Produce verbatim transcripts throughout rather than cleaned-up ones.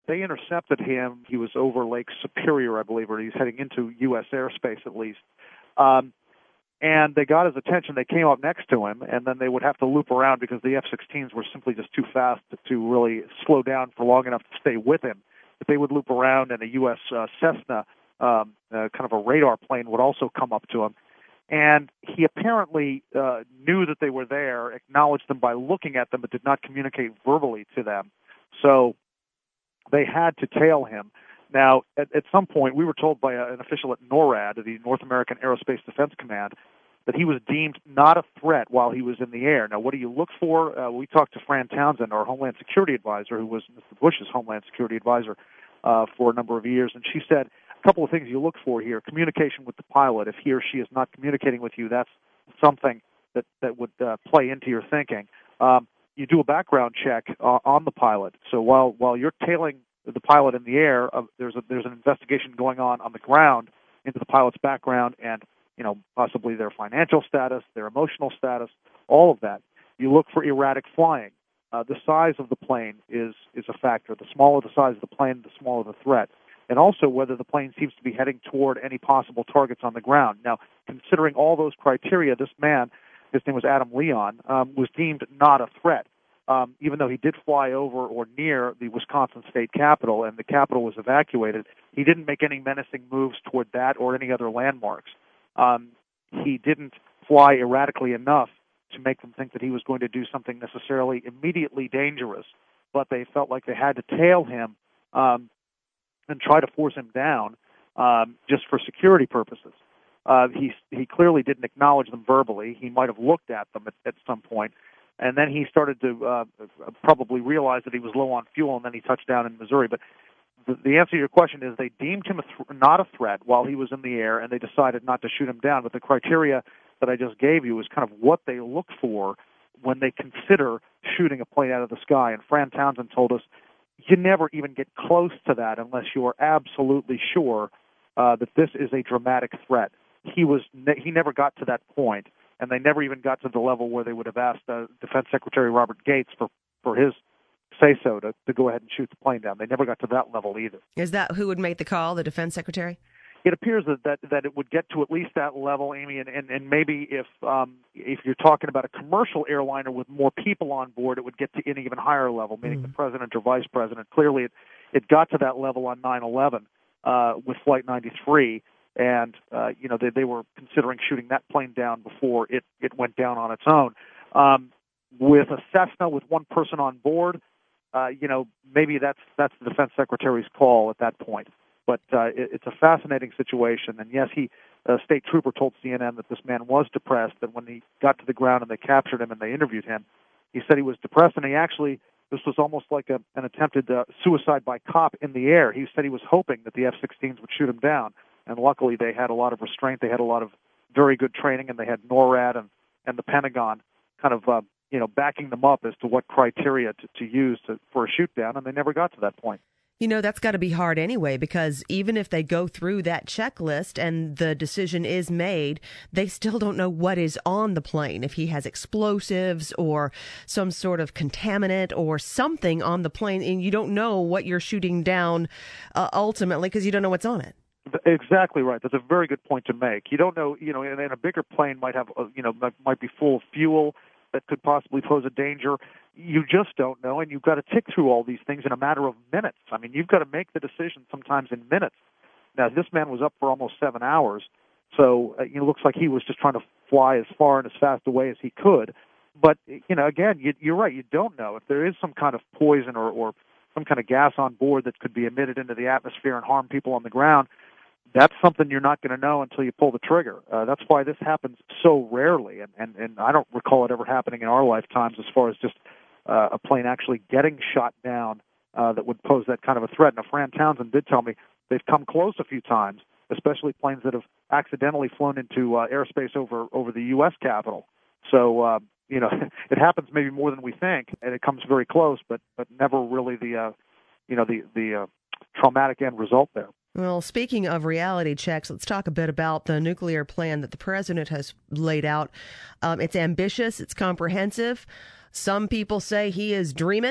they intercepted him. He was over Lake Superior, I believe, or he's heading into U S airspace at least. Um, and they got his attention. They came up next to him, and then they would have to loop around because the F sixteens were simply just too fast to, to really slow down for long enough to stay with him. But they would loop around, and a U S uh, Cessna, um, uh, kind of a radar plane, would also come up to him. And he apparently uh, knew that they were there, acknowledged them by looking at them, but did not communicate verbally to them. So they had to tail him. Now, at, at some point, we were told by a, an official at NORAD, the North American Aerospace Defense Command, that he was deemed not a threat while he was in the air. Now, what do you look for? Uh, we talked to Fran Townsend, our Homeland Security Advisor, who was Mister Bush's Homeland Security Advisor uh, for a number of years, and she said, a couple of things you look for here. Communication with the pilot. If he or she is not communicating with you, that's something that, that would uh, play into your thinking. Um, you do a background check uh, on the pilot. So while while you're tailing the pilot in the air, uh, there's a, there's an investigation going on on the ground into the pilot's background and, you know, possibly their financial status, their emotional status, all of that. You look for erratic flying. Uh, the size of the plane is is a factor. The smaller the size of the plane, the smaller the threat. And also whether the plane seems to be heading toward any possible targets on the ground. Now, considering all those criteria, this man, his name was Adam Leon, um, was deemed not a threat, um, even though he did fly over or near the Wisconsin state capitol and the capitol was evacuated. He didn't make any menacing moves toward that or any other landmarks. Um, he didn't fly erratically enough to make them think that he was going to do something necessarily immediately dangerous, but they felt like they had to tail him um, and try to force him down um, just for security purposes. Uh, he he clearly didn't acknowledge them verbally. He might have looked at them at, at some point, and then he started to uh, probably realize that he was low on fuel, and then he touched down in Missouri. But the, the answer to your question is they deemed him a th- not a threat while he was in the air, and they decided not to shoot him down. But the criteria that I just gave you is kind of what they look for when they consider shooting a plane out of the sky. And Fran Townsend told us, you never even get close to that unless you are absolutely sure uh, that this is a dramatic threat. He was ne- he never got to that point, and they never even got to the level where they would have asked uh, Defense Secretary Robert Gates for, for his say-so to, to go ahead and shoot the plane down. They never got to that level either. Is that who would make the call, the Defense Secretary? It appears that, that, that it would get to at least that level, Amy, and, and, and maybe if um, if you're talking about a commercial airliner with more people on board, it would get to an even higher level, meaning mm. the president or vice president. Clearly, it, it got to that level on nine eleven uh, with Flight ninety-three, and uh, you know they, they were considering shooting that plane down before it, it went down on its own. Um, with a Cessna with one person on board, uh, you know maybe that's that's the defense secretary's call at that point. But uh, it, it's a fascinating situation. And yes, he, a state trooper told C N N that this man was depressed, that when he got to the ground and they captured him and they interviewed him, he said he was depressed, and he actually, this was almost like a, an attempted uh, suicide by cop in the air. He said he was hoping that the F sixteens would shoot him down, and luckily they had a lot of restraint, they had a lot of very good training, and they had NORAD and, and the Pentagon kind of, uh, you know, backing them up as to what criteria to, to use to, for a shoot down, and they never got to that point. You know, that's got to be hard anyway, because even if they go through that checklist and the decision is made, they still don't know what is on the plane. If he has explosives or some sort of contaminant or something on the plane, and you don't know what you're shooting down uh, ultimately because you don't know what's on it. Exactly right. That's a very good point to make. You don't know, you know, and, and a bigger plane might have, you know, might be full of fuel that could possibly pose a danger. You just don't know, and you've got to tick through all these things in a matter of minutes. I mean, you've got to make the decision sometimes in minutes. Now, this man was up for almost seven hours, so uh, it looks like he was just trying to fly as far and as fast away as he could. But, you know, again, you, you're right, you don't know. If there is some kind of poison or, or some kind of gas on board that could be emitted into the atmosphere and harm people on the ground, that's something you're not going to know until you pull the trigger. Uh, that's why this happens so rarely, and, and, and I don't recall it ever happening in our lifetimes as far as just uh, a plane actually getting shot down uh, that would pose that kind of a threat. Now, Fran Townsend did tell me they've come close a few times, especially planes that have accidentally flown into uh, airspace over, over the U S Capitol. So, uh, you know, it happens maybe more than we think, and it comes very close, but, but never really the, uh, you know, the, the uh, traumatic end result there. Well, speaking of reality checks, let's talk a bit about the nuclear plan that the president has laid out. Um, it's ambitious. It's comprehensive. Some people say he is dreaming.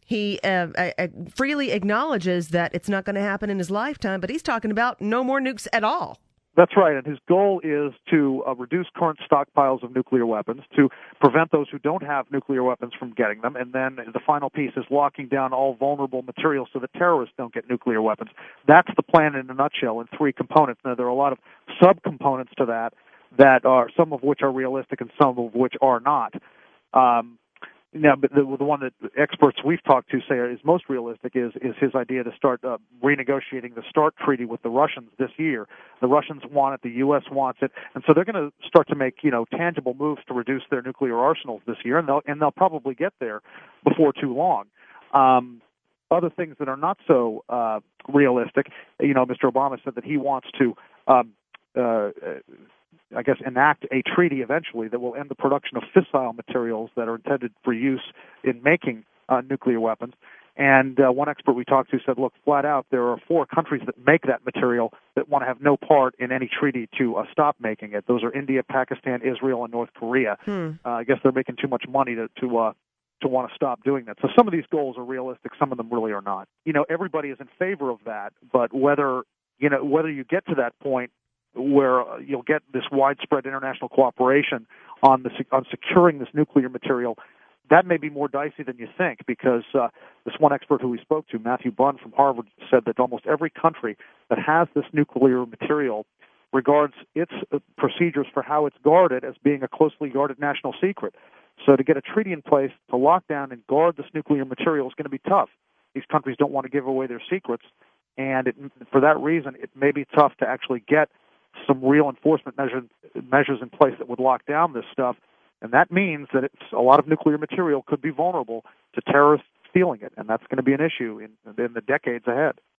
He uh, uh, freely acknowledges that it's not going to happen in his lifetime, but he's talking about no more nukes at all. That's right, and his goal is to uh, reduce current stockpiles of nuclear weapons, to prevent those who don't have nuclear weapons from getting them, and then the final piece is locking down all vulnerable materials so that terrorists don't get nuclear weapons. That's the plan in a nutshell in three components. Now, there are a lot of subcomponents to that, that are some of which are realistic and some of which are not. Um, Now, but the, the one that experts we've talked to say is most realistic is, is his idea to start uh, renegotiating the START treaty with the Russians this year. The Russians want it, the U S wants it, and so they're going to start to make, you know, tangible moves to reduce their nuclear arsenals this year, and they'll and they'll probably get there before too long. Um, other things that are not so uh, realistic, you know, Mister Obama said that he wants to. Um, uh, I guess, enact a treaty eventually that will end the production of fissile materials that are intended for use in making uh, nuclear weapons. And uh, one expert we talked to said, look, flat out, there are four countries that make that material that want to have no part in any treaty to uh, stop making it. Those are India, Pakistan, Israel, and North Korea. Hmm. Uh, I guess they're making too much money to to, uh, to want to stop doing that. So some of these goals are realistic, some of them really are not. You know, everybody is in favor of that, but whether, you know, whether you get to that point where uh, you'll get this widespread international cooperation on the on securing this nuclear material, that may be more dicey than you think, because uh, this one expert who we spoke to, Matthew Bunn from Harvard, said that almost every country that has this nuclear material regards its uh, procedures for how it's guarded as being a closely guarded national secret. So to get a treaty in place to lock down and guard this nuclear material is going to be tough. These countries don't want to give away their secrets, and it, for that reason, it may be tough to actually get some real enforcement measures measures in place that would lock down this stuff, and that means that it's, a lot of nuclear material could be vulnerable to terrorists stealing it, and that's going to be an issue in, in the decades ahead.